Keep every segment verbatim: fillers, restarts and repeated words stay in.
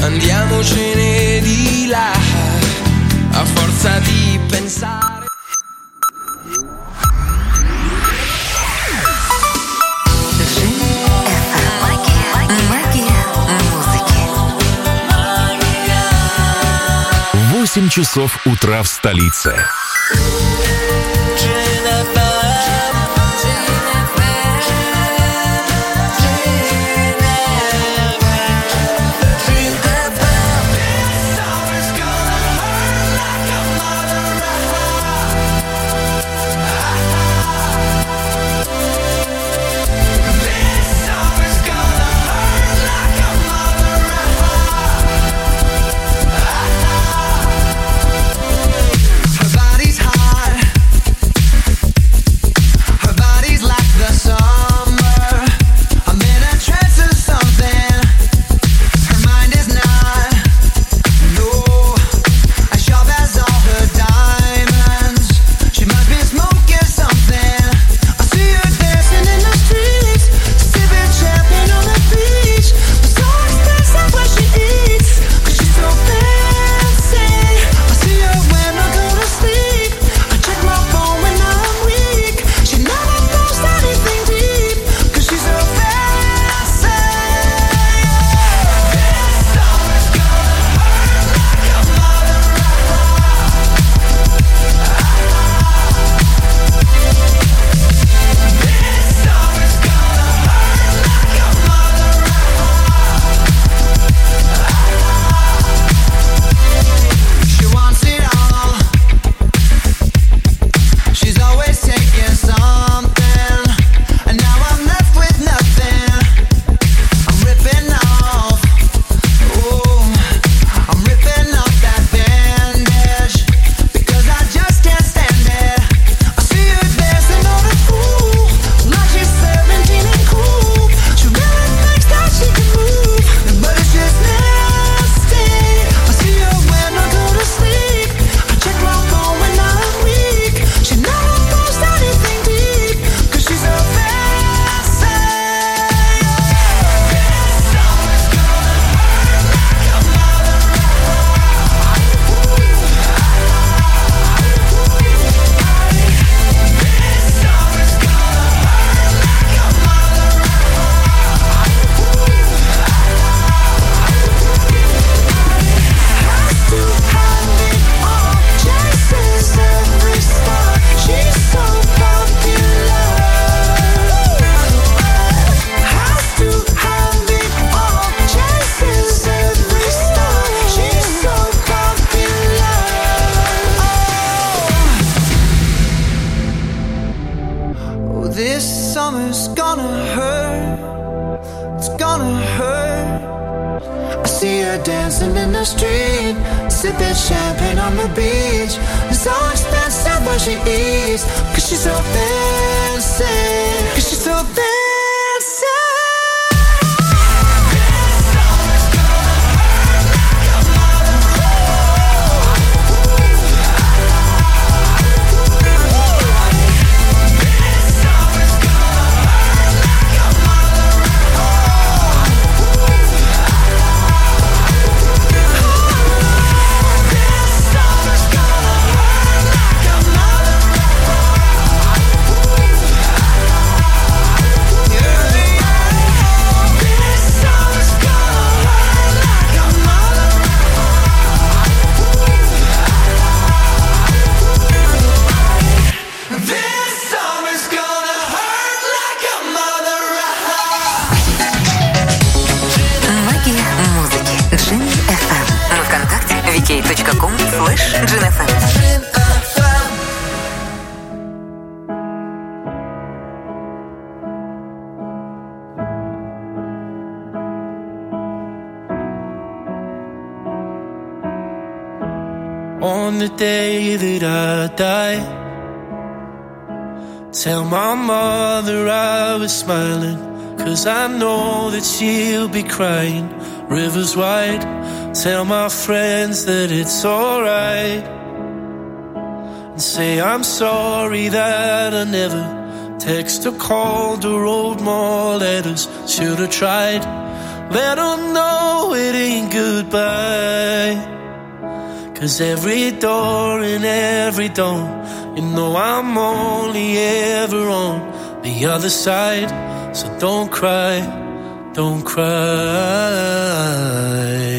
andiamocene di là, a forza di pensare. восемь часов утра в столице. On the day that I die, tell my mother I was smiling, 'cause I know that she'll be crying. Rivers wide, tell my friends that it's alright, and say I'm sorry that I never text or called or wrote more letters. Should've tried, let them know it ain't goodbye. Cause every door and every dawn, you know I'm only ever on the other side. So don't cry, don't cry.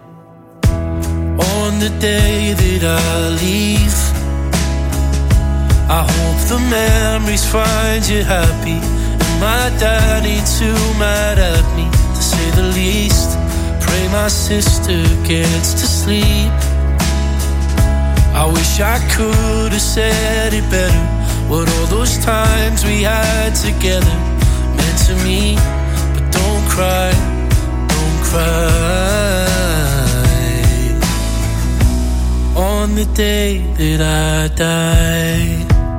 On the day that I leave, I hope the memories find you happy. And my dad ain't too mad at me, to say the least. Pray my sister gets to sleep. I wish I could have said it better, what all those times we had together meant to me. But don't cry, don't cry. On the day that I die,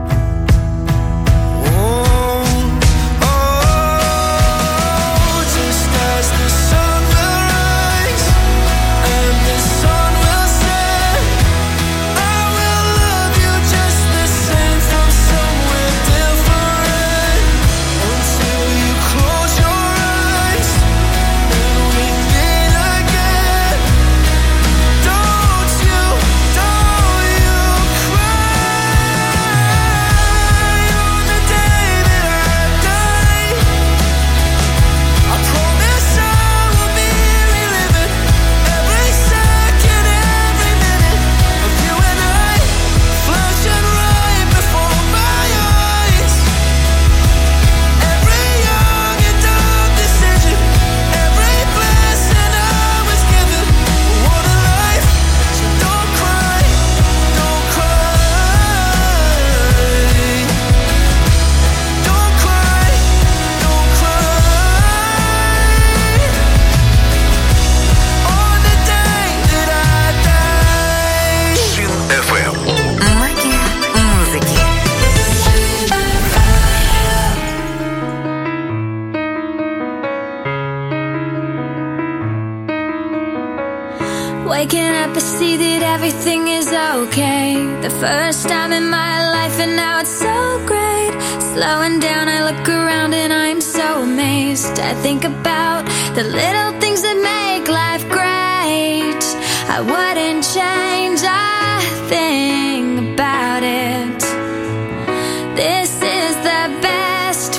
waking up, I see that everything is okay. The first time in my life, and now it's so great. Slowing down, I look around and I'm so amazed. I think about the little things that make life great. I wouldn't change a thing about it. This is the best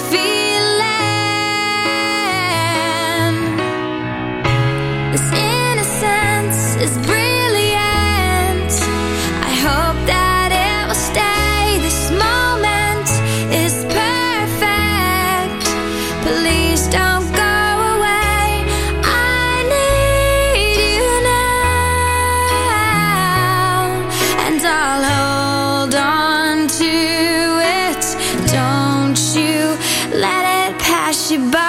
feeling. This innocence is brilliant. I hope that it will stay. This moment is perfect. Please don't go away. I need you now, and I'll hold on to it. Don't you let it pass you by.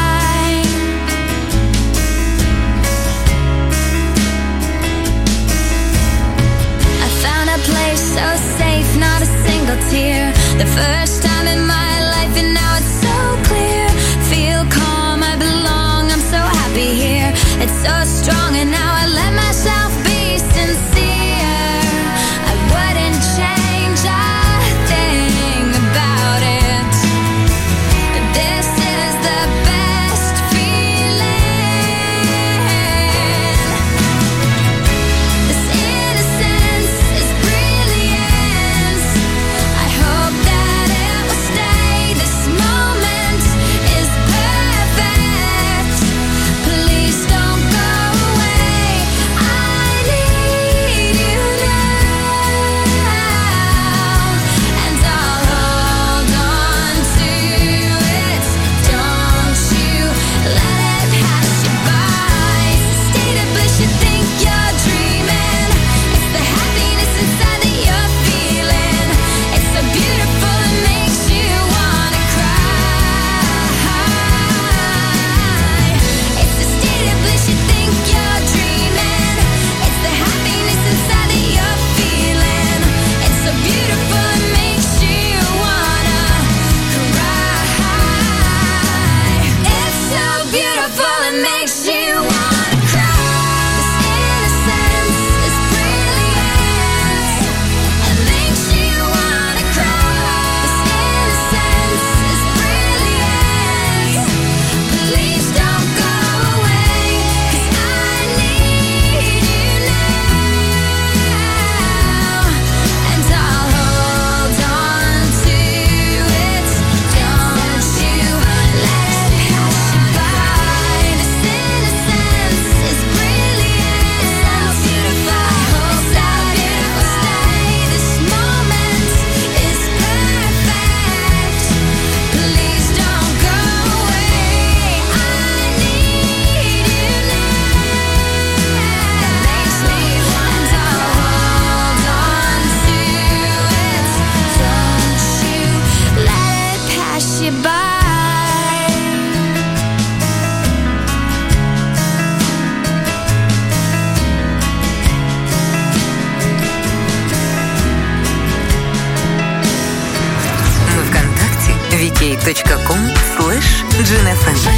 So safe, not a single tear. The first time in my life, and now it's so clear. Feel calm, I belong, I'm so happy here. It's so strong, and now I let myself be sincere. I wouldn't change a thing about it. This is the best feeling. This innocence is brilliant. I hope that it will stay. This moment is perfect. Please don't go away. точка ком слэш джин эф эм.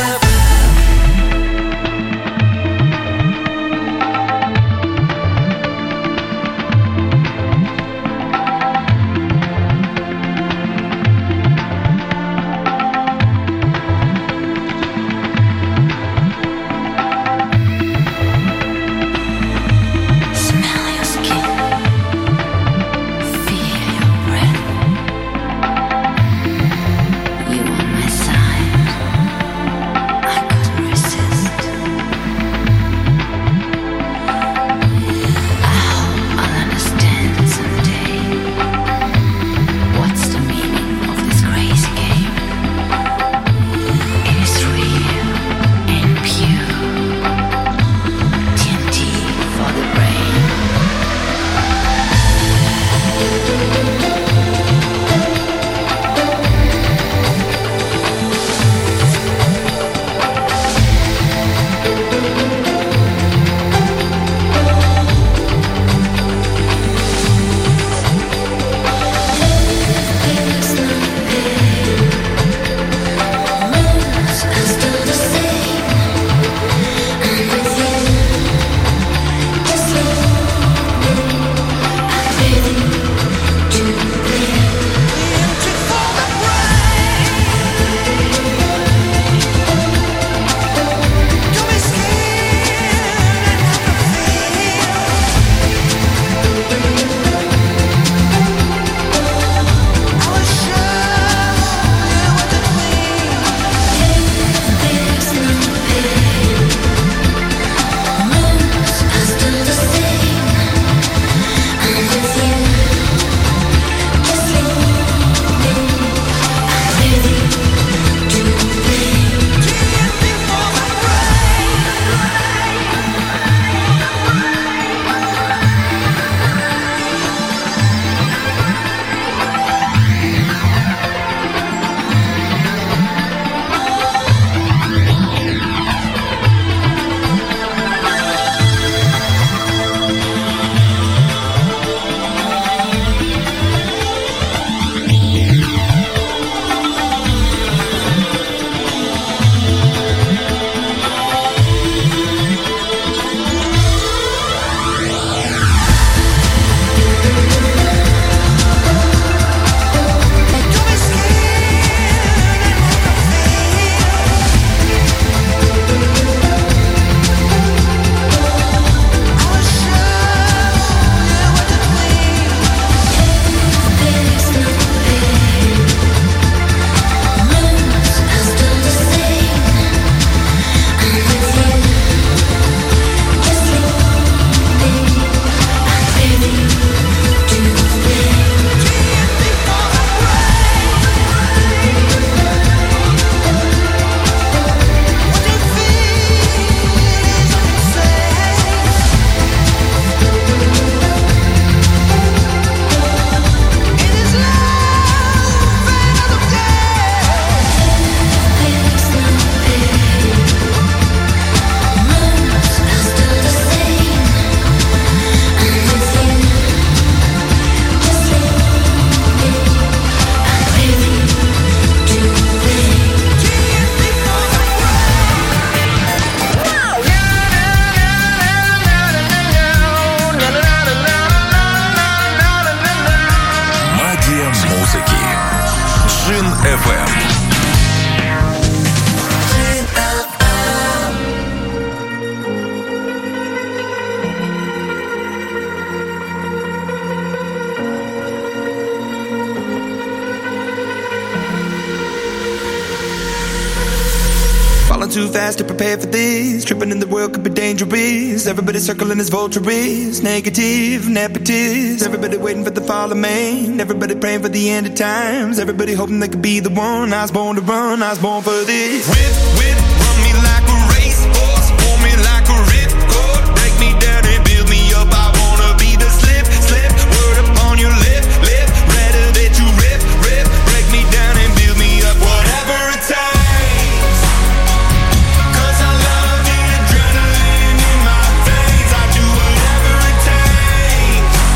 Too fast to prepare for this. Tripping in the world could be dangerous. Everybody circling as vultures. Negative, nepotist. Everybody waiting for the fall of man. Everybody praying for the end of times. Everybody hoping they could be the one. I was born to run, I was born for this. Whip, whip, run me like a racehorse. Pull me like a ripcord. Break me down and build me up. I wanna be the slip, slip. Word upon your lip, lip. Rather that you rip, rip. Break me down and build me up. Whatever it takes.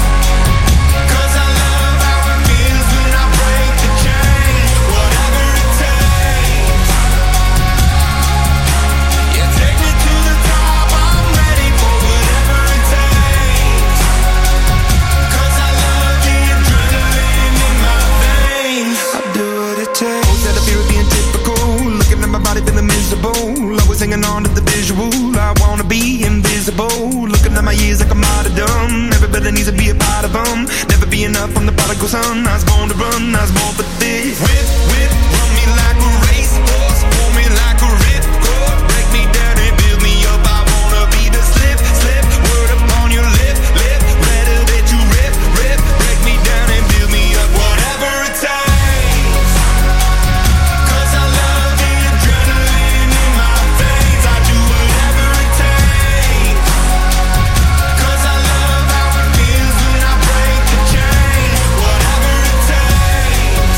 Whatever it invisible. Looking at my years like I'm out of dumb. Everybody needs to be a part of them. Never be enough, I'm the prodigal son. I was born to run, I was born for this. Whip, whip, run me like a racehorse. Pull me like a ripcord. Break me down and build me up. I wanna be the slip, slip. Word upon your lip, lip. Better that you rip, rip. Break me down and build me up. Whatever it takes. Cause I love the adrenaline in my veins. I do whatever it takes. Cause I love how it feels when I break the chains. Whatever it takes.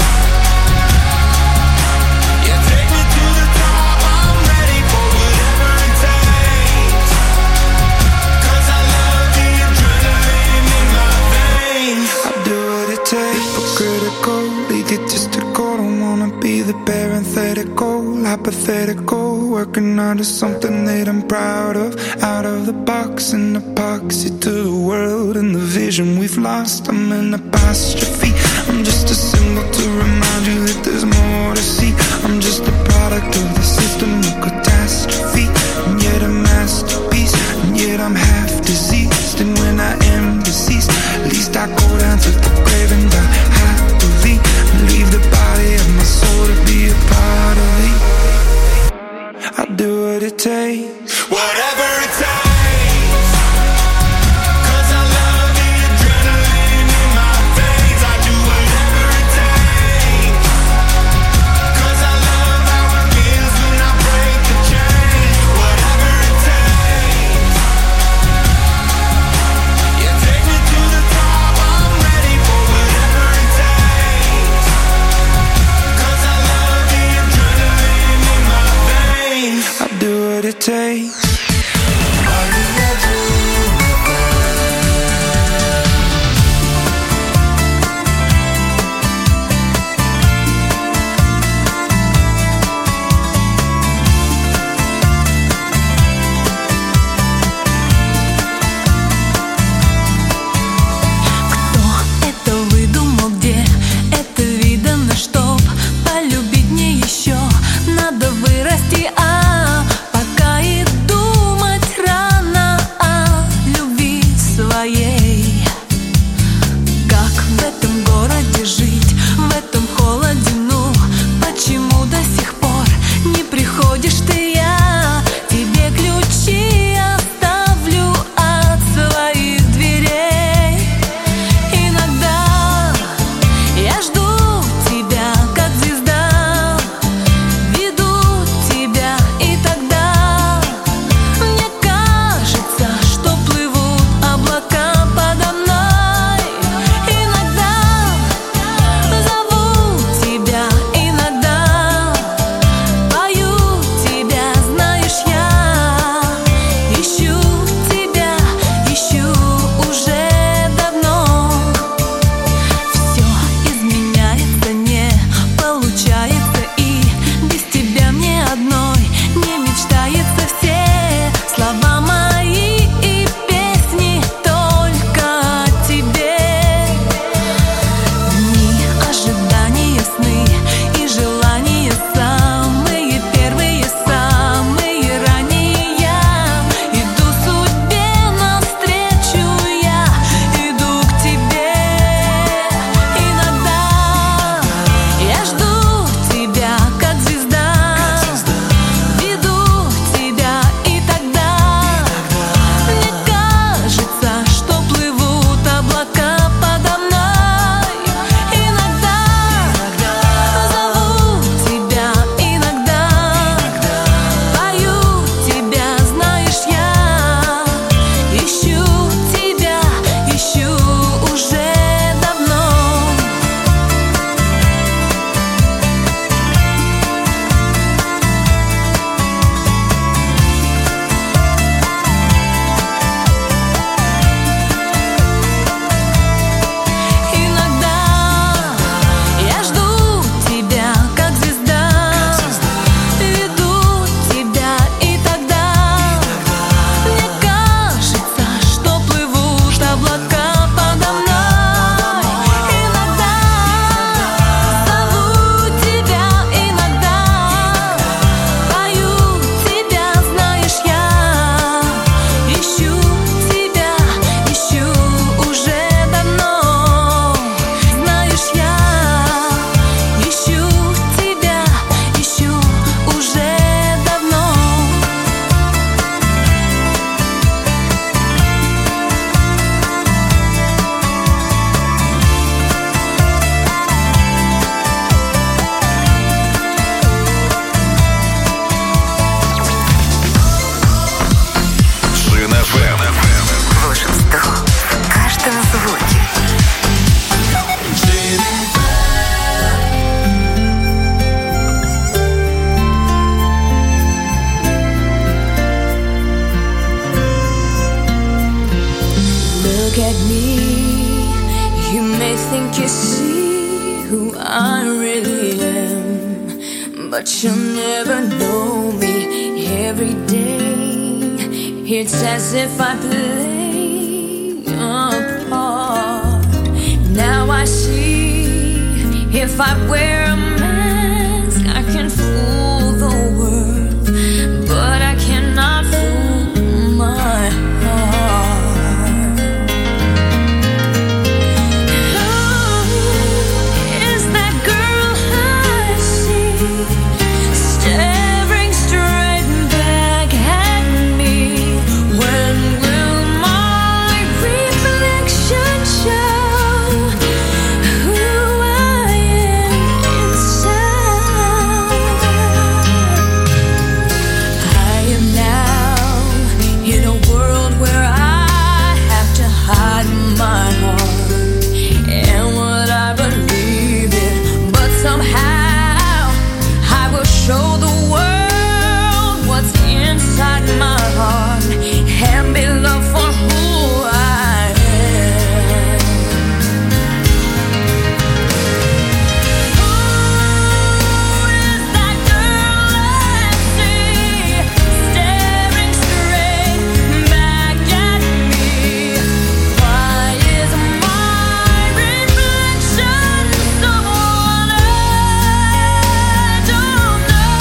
Yeah, take me to the top. I'm ready for whatever it takes. Cause I love the adrenaline in my veins. I do what it takes, but critical, egotistical. Don't wanna be the parenthetical, hypothetical. Working out of something that I'm proud of. Out of the box, an epoxy to the world and the vision we've lost. I'm an apostrophe. I'm just a symbol to remind you that there's more to see. I'm just a product of the system of catastrophe, and yet a masterpiece. And yet I'm half diseased, and when I am deceased, at least I go down to the grave and die happily, and leave the body of my soul to be a part of it. I do what it takes. Whatever it takes. Cause I love the adrenaline in my veins. I do whatever it takes. Cause I love how it feels when I break look at me, you may think you see who I really am, but you'll never know me. Every day it's as if I play a part. Now I see, if I wear a mask, I can fool the world, but I cannot fool my heart. Who is that girl I see, staring straight back at me? When will my reflection show who I am inside? I am now in a world where I have to hide my heart and what I believe in, but somehow I will show the world what's inside my heart and be loved for who I am. Who is that girl I see, staring straight back at me? Why is my reflection someone I don't know?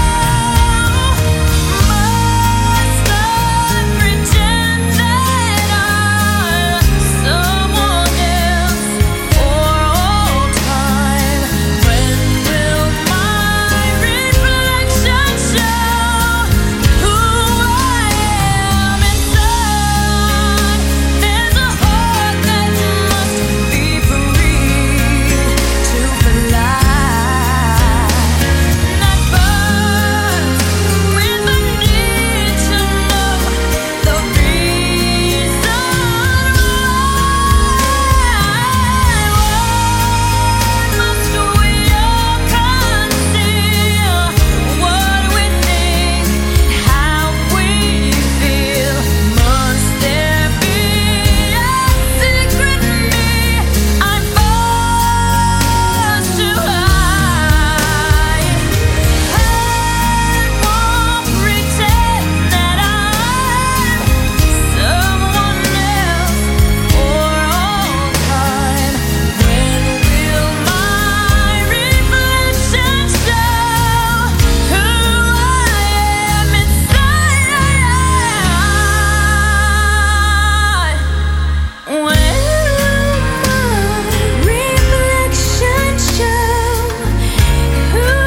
Must I pretend that I'm someone else for all time? When will my reflection show who I am inside? There's a heart that must be free to fly, not burn with the need to know the reason why. Must we all conceal what we think, how we feel? Must there be a secret me I'm forced to hide? I won't pretend that I'm someone else for all time. When will my reflection show who I am inside? When will my reflection show who I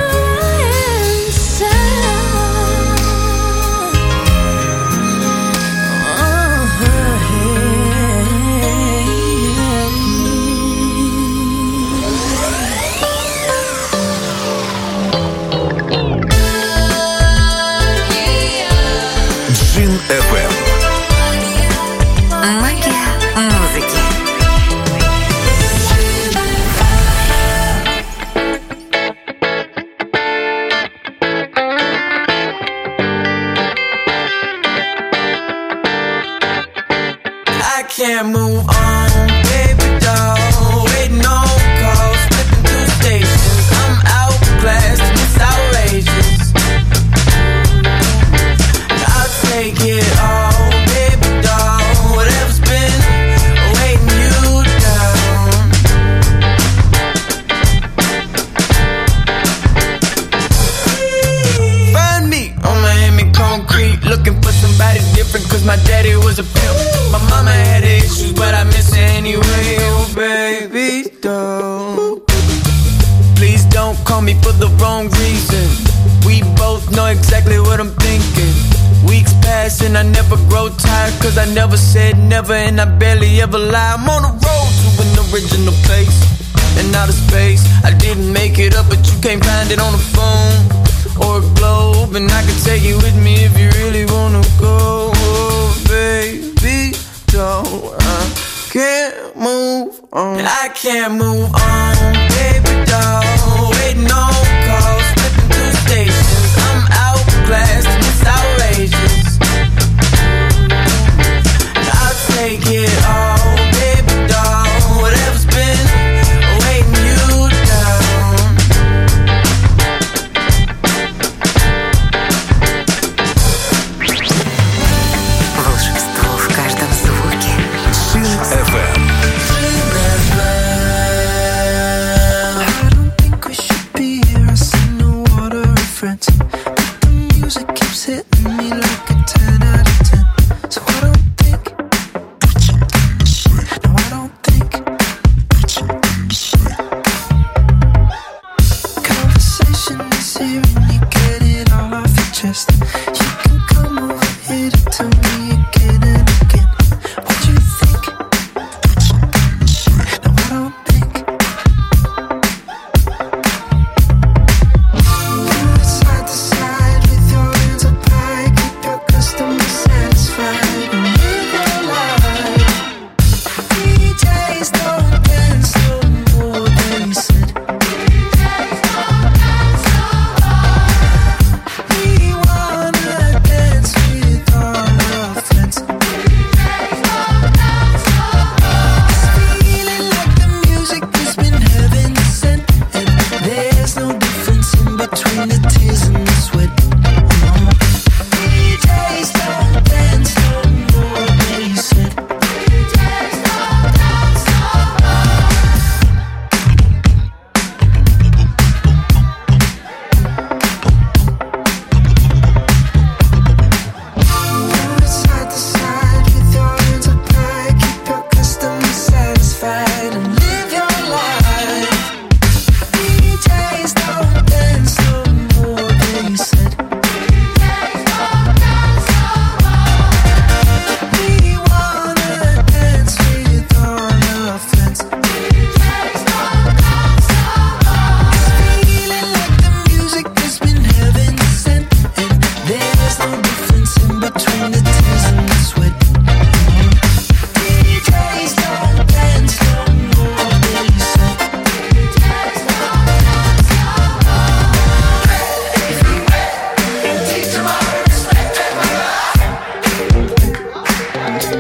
Джин эф эм. Магия музыки. I can't move on, baby doll. Waiting on calls, flipping through stations. I'm outclassed and it's outrageous. I'll take it all, baby doll. Whatever's been weighing you down. Find me on Miami concrete, looking for somebody different, cause my daddy was a pimp. My mama had issues, but I miss her anyway. Oh, baby, don't. Please don't call me for the wrong reason. We both know exactly what I'm thinking. Weeks pass and I never grow tired, cause I never said never and I barely ever lie. I'm on the road to an original place and outer space. I didn't make it up, but you can't find it on the phone or a globe, and I can take you with me if you really wanna go. Oh, baby, don't. I can't move on. I can't move on, baby doll. Waiting on calls, flipping through stations. I'm outclassed and it's outrageous. I'll take it all.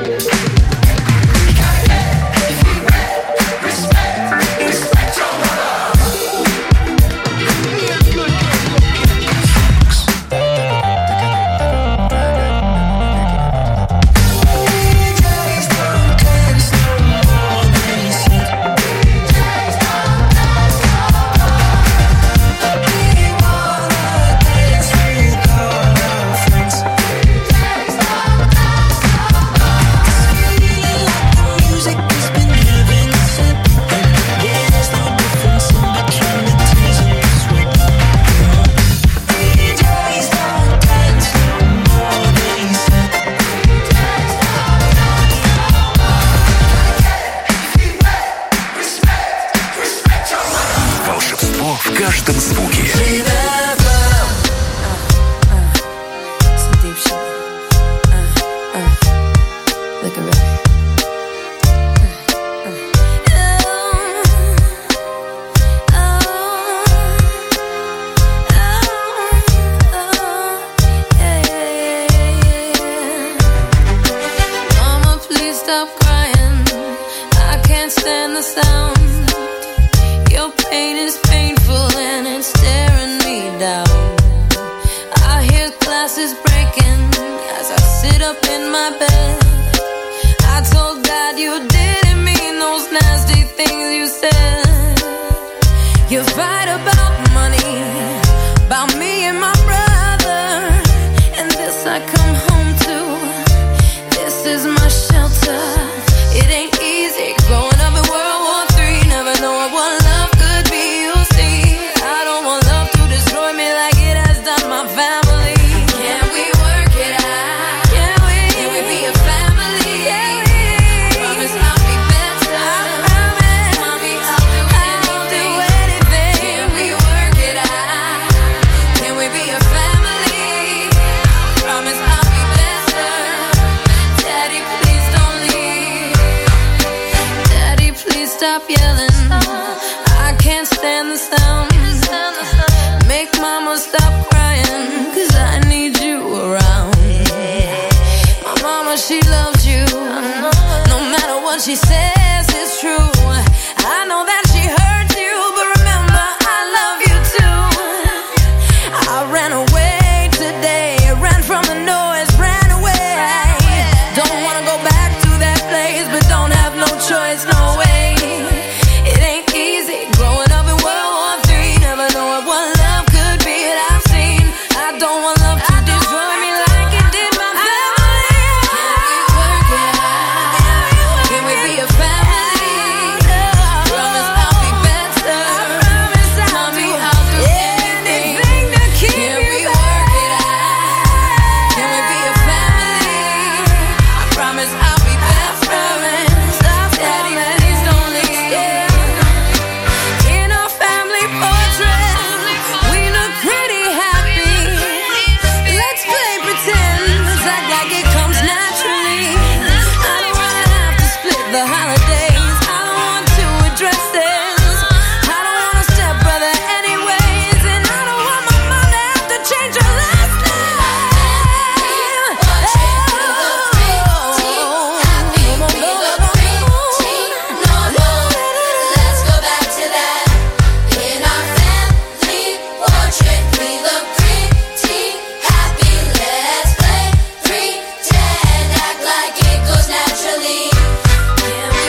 Can we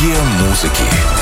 Магия музыки.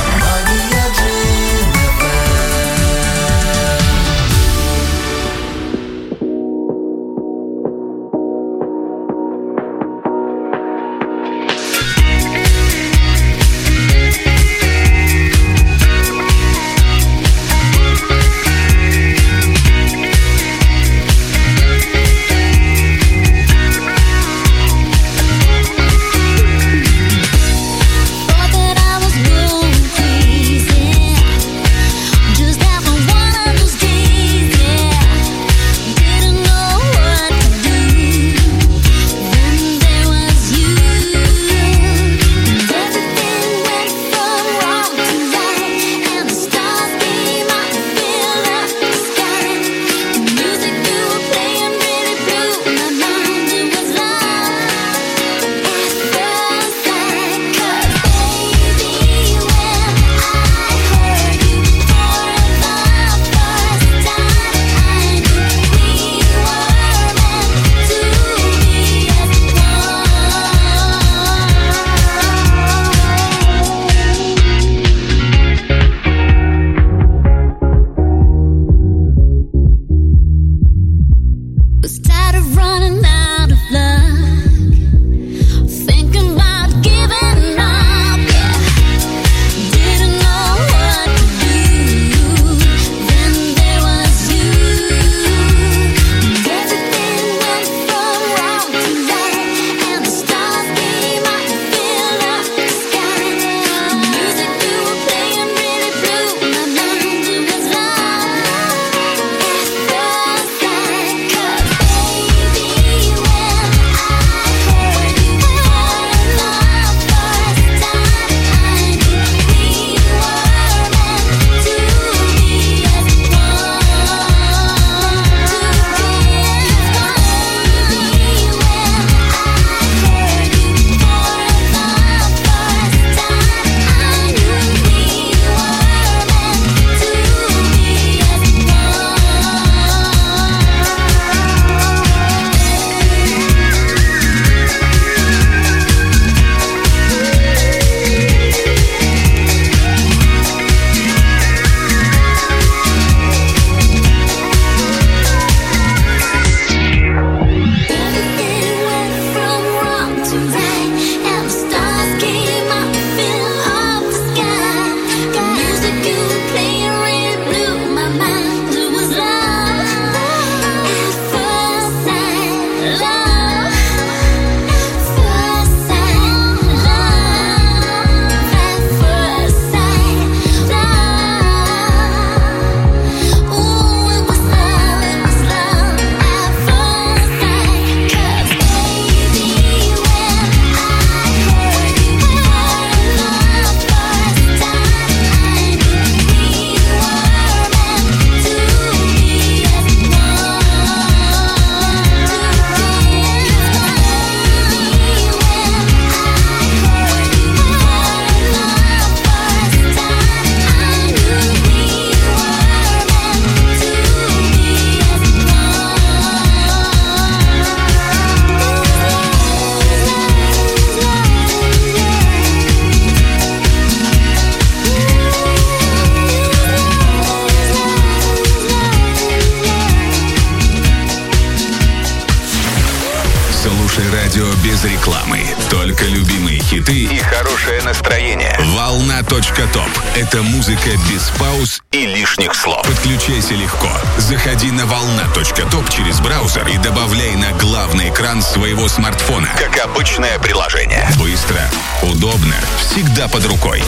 Радио без рекламы. Только любимые хиты и хорошее настроение. Волна.топ. Это музыка без пауз и лишних слов. Подключайся легко. Заходи на волна.топ через браузер и добавляй на главный экран своего смартфона. Как обычное приложение. Быстро, удобно, всегда под рукой.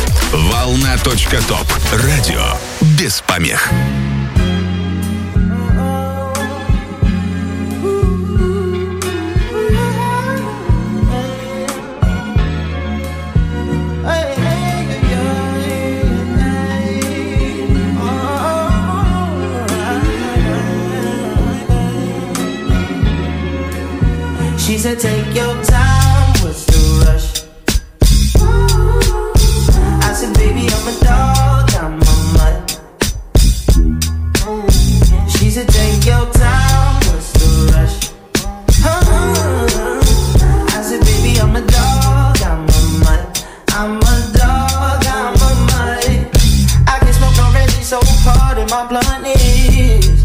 Волна.топ. Радио без помех. She said, take your time, what's the rush? I said, baby, I'm a dog, I'm a mutt. She said, take your time, what's the rush? I said, baby, I'm a dog, I'm a mutt. I'm a dog. where my blunt is.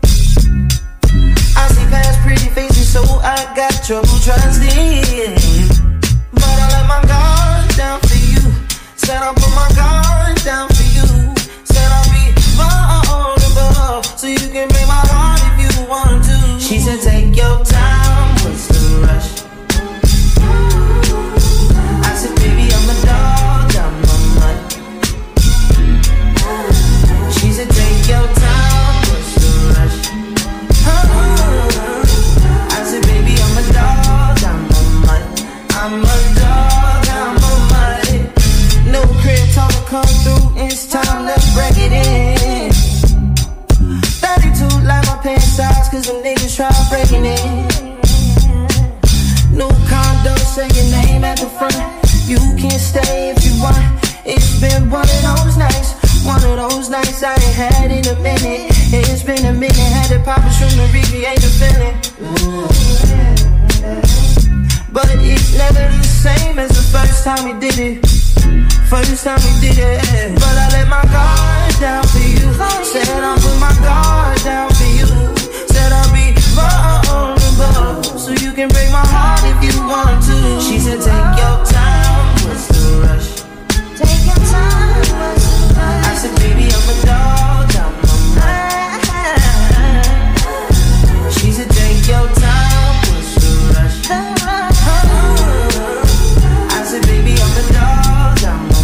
I see past pretty faces, so I got trouble trusting. But I let my guard down for you. Said I'll put my guard down for you. Said I'll be vulnerable, so you can break my heart if you want to. She said take your time, what's the rush? I said baby I'm a dog, I'm a mutt. She said take your time, what's the rush? I said baby I'm a dog, I'm a mutt. I'm a dog, I'm a mutt. No crib talk to come through, it's time to break it in. thirty-two like my pants size, cause them niggas try breaking it. New condo, say your name at the front. You can stay if you want. It's been one of those nights, one of those nights I ain't had in a minute. It's been a minute, had to pop a shroom to recreate the feeling. But it's never the same as the first time we did it. First time we did it. But I let my guard down for you. Said I'll put my guard down for you. Said I'll be vulnerable, so you can break my heart if you want to. She said take your time, what's the rush? Take your time, what's the rush? I said baby I'm a dog, I'm a man. She said take your time, what's the rush? I said baby I'm a dog, I'm a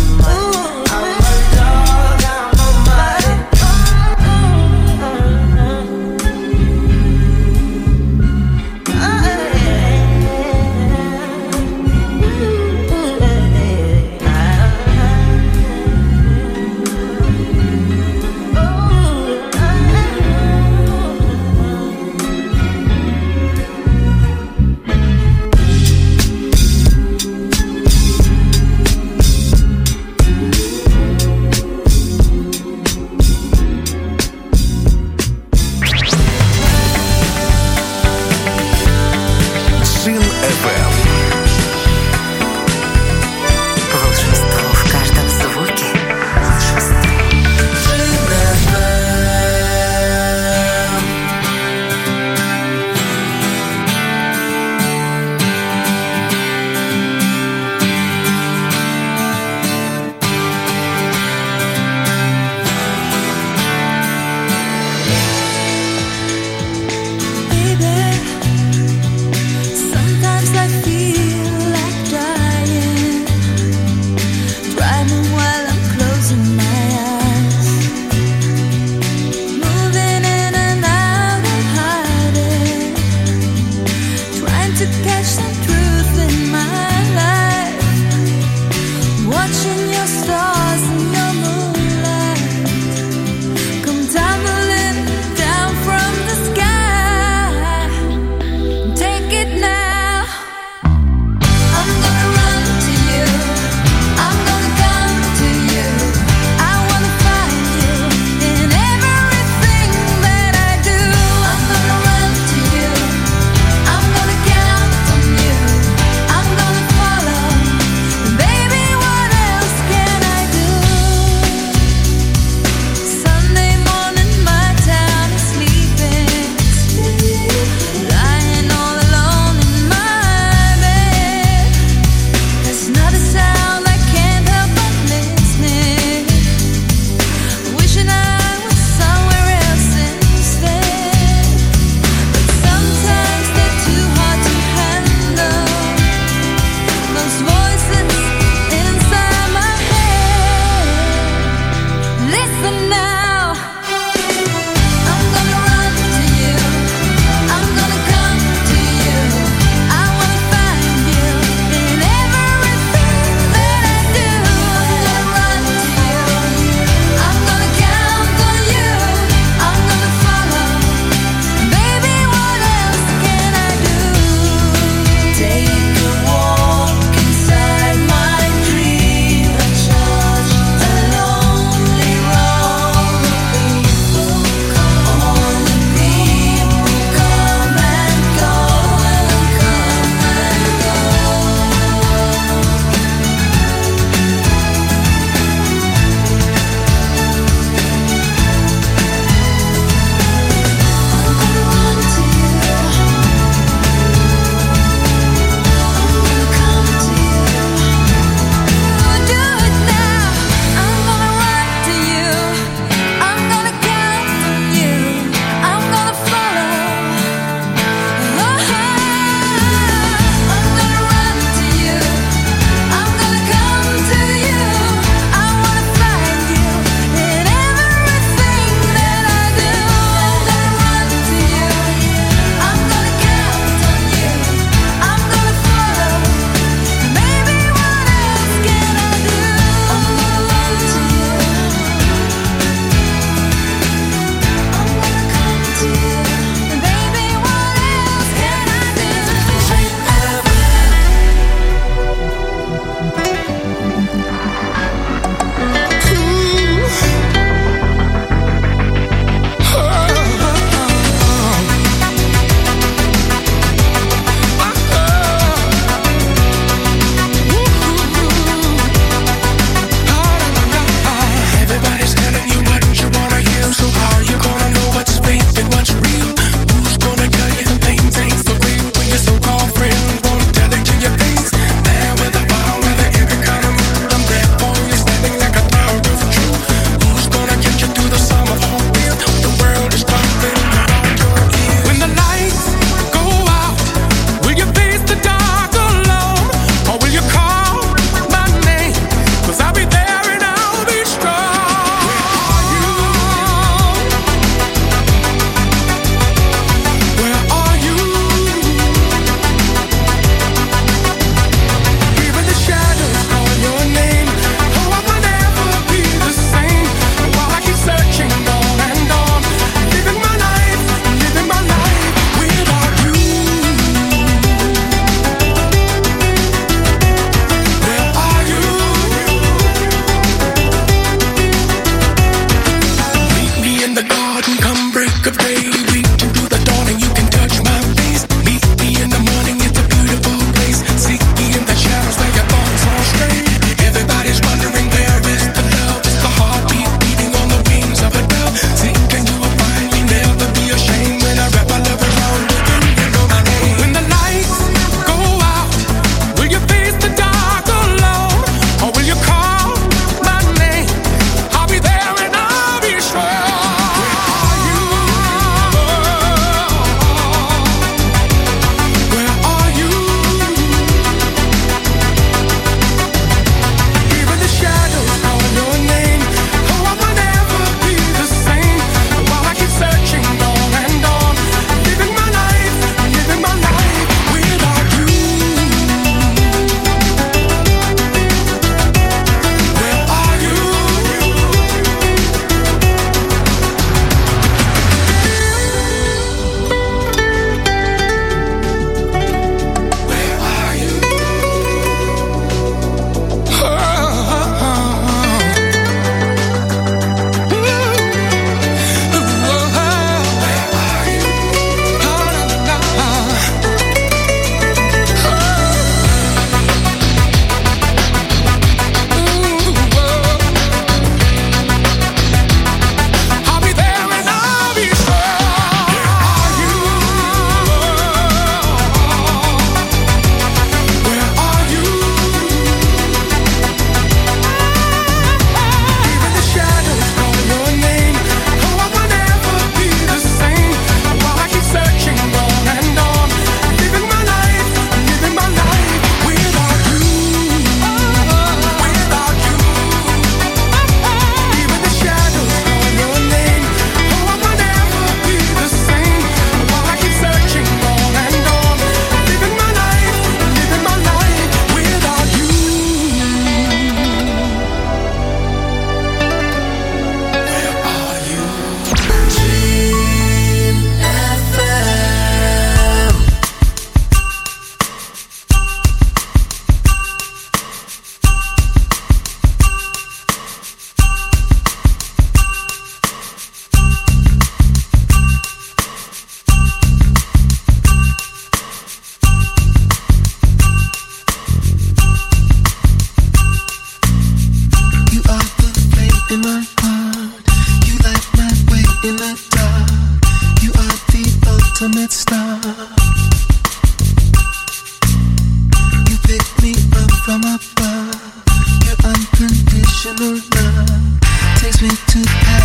unconditional love takes me to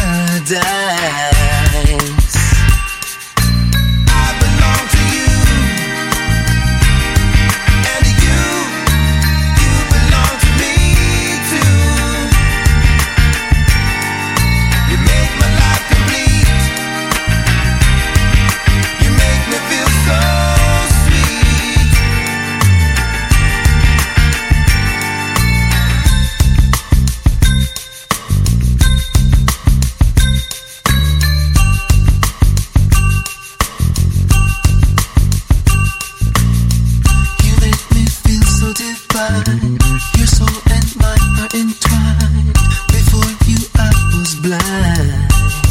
paradise. I belong to you, and you, you belong to me too. You make my life complete. You make me feel so sweet. You make me feel so divine. Your soul and mine are entwined. Before you I was blind,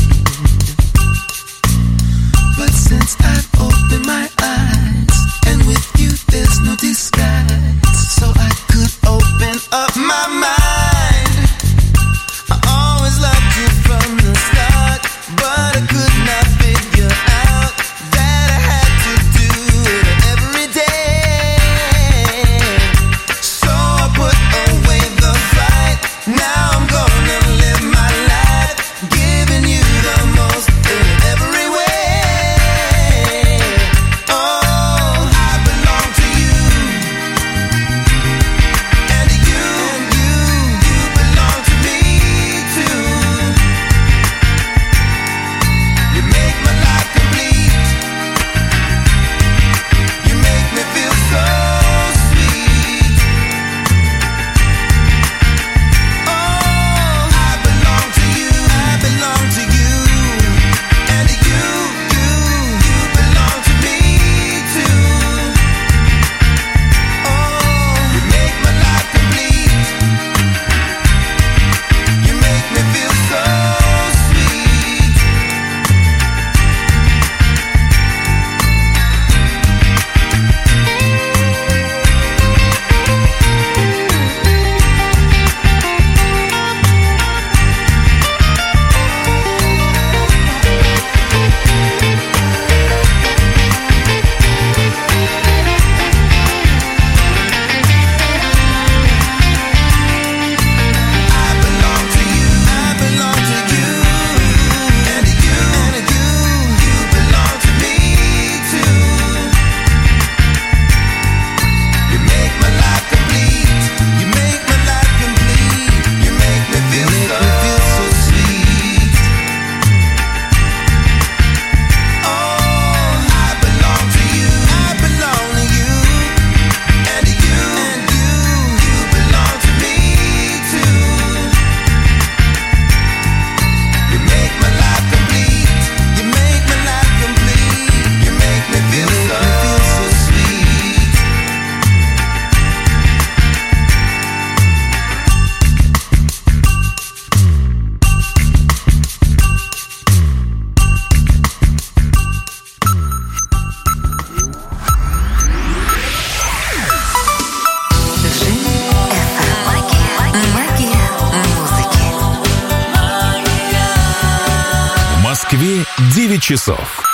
but since I've opened my eyes, and with you there's no disguise, so I could open up my mind. I always loved you from the start, but I could not figure out that I had to do it every day. So I put away the fight. Now I'm gonna live my life, giving you the most in every way. Oh, I belong to you, and you, and you, you belong to me too. You make my life complete. You make me feel so sweet. Oh, I belong to you, I belong to you, and you, you, you belong to me too. Oh, you make my life complete. You make me feel so sweet. I belong to you, I belong to you, and you, and you, you belong to me too. You make my life complete. You make my life complete. You make me feel so, so sweet. Oh, I belong to you, I belong to you, and you, and you, you belong to me too. You make my life complete. You make my life complete. You make me feel so, so sweet. Магия музыки. В Москве девять часов.